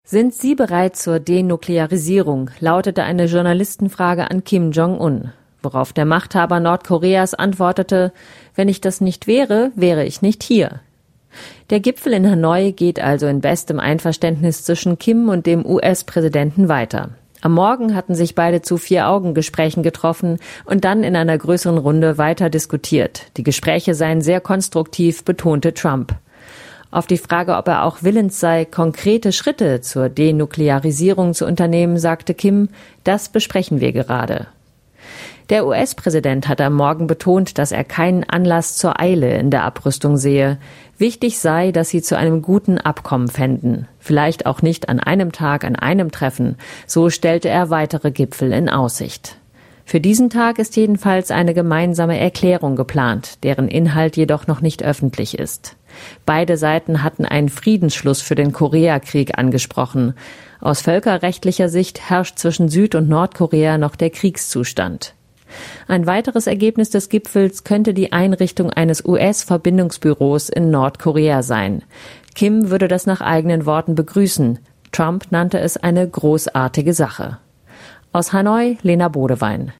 Sind Sie bereit zur Denuklearisierung, lautete eine Journalistenfrage an Kim Jong-un, worauf der Machthaber Nordkoreas antwortete, wenn ich das nicht wäre, wäre ich nicht hier. Der Gipfel in Hanoi geht also in bestem Einverständnis zwischen Kim und dem US-Präsidenten weiter. Am Morgen hatten sich beide zu 4-Augen-Gesprächen getroffen und dann in einer größeren Runde weiter diskutiert. Die Gespräche seien sehr konstruktiv, betonte Trump. Auf die Frage, ob er auch willens sei, konkrete Schritte zur Denuklearisierung zu unternehmen, sagte Kim, das besprechen wir gerade. Der US-Präsident hat am Morgen betont, dass er keinen Anlass zur Eile in der Abrüstung sehe. Wichtig sei, dass sie zu einem guten Abkommen fänden. Vielleicht auch nicht an einem Tag, an einem Treffen. So stellte er weitere Gipfel in Aussicht. Für diesen Tag ist jedenfalls eine gemeinsame Erklärung geplant, deren Inhalt jedoch noch nicht öffentlich ist. Beide Seiten hatten einen Friedensschluss für den Koreakrieg angesprochen. Aus völkerrechtlicher Sicht herrscht zwischen Süd- und Nordkorea noch der Kriegszustand. Ein weiteres Ergebnis des Gipfels könnte die Einrichtung eines US-Verbindungsbüros in Nordkorea sein. Kim würde das nach eigenen Worten begrüßen. Trump nannte es eine großartige Sache. Aus Hanoi, Lena Bodewein.